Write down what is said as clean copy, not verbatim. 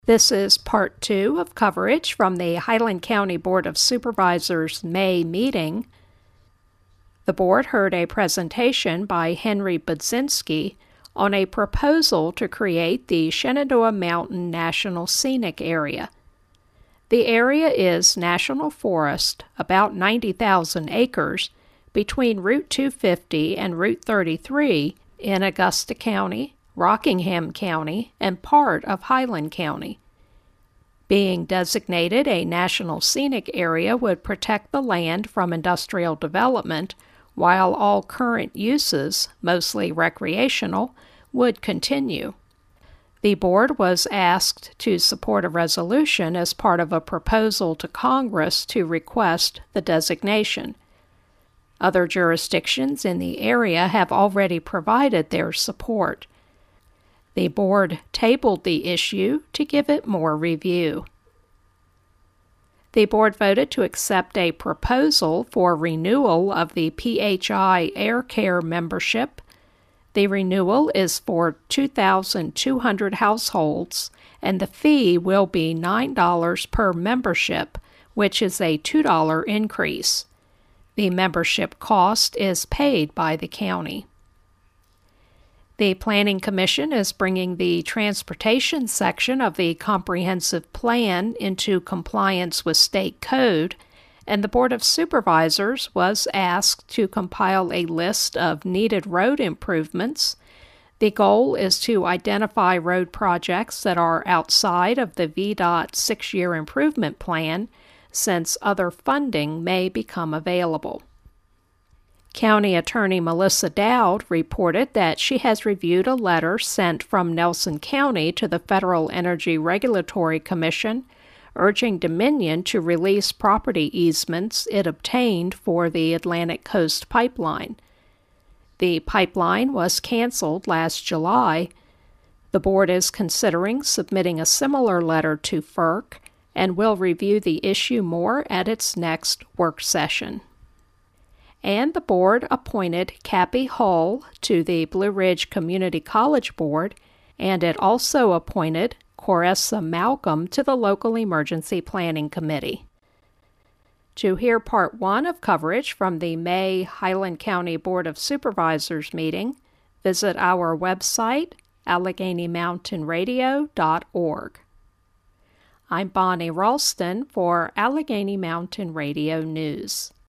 This is part 2 of coverage from the Highland County Board of Supervisors' May meeting. The board heard a presentation by Henry Budzinski on a proposal to create the Shenandoah Mountain National Scenic Area. The area is national forest, about 90,000 acres, between Route 250 and Route 33 in Augusta County, Rockingham County, and part of Highland County. Being designated a National Scenic Area would protect the land from industrial development, while all current uses, mostly recreational, would continue. The board was asked to support a resolution as part of a proposal to Congress to request the designation. Other jurisdictions in the area have already provided their support. The board tabled the issue to give it more review. The board voted to accept a proposal for renewal of the PHI Air Care membership. The renewal is for 2,200 households, and the fee will be $9 per membership, which is a $2 increase. The membership cost is paid by the county. The Planning Commission is bringing the transportation section of the Comprehensive Plan into compliance with state code, and the Board of Supervisors was asked to compile a list of needed road improvements. The goal is to identify road projects that are outside of the VDOT 6-year improvement plan, since other funding may become available. County Attorney Melissa Dowd reported that she has reviewed a letter sent from Nelson County to the Federal Energy Regulatory Commission urging Dominion to release property easements it obtained for the Atlantic Coast Pipeline. The pipeline was canceled last July. The board is considering submitting a similar letter to FERC and will review the issue more at its next work session. And the board appointed Cappy Hull to the Blue Ridge Community College Board, and it also appointed Coressa Malcolm to the Local Emergency Planning Committee. To hear Part 1 of coverage from the May Highland County Board of Supervisors meeting, visit our website, AlleghenyMountainRadio.org. I'm Bonnie Ralston for Allegheny Mountain Radio News.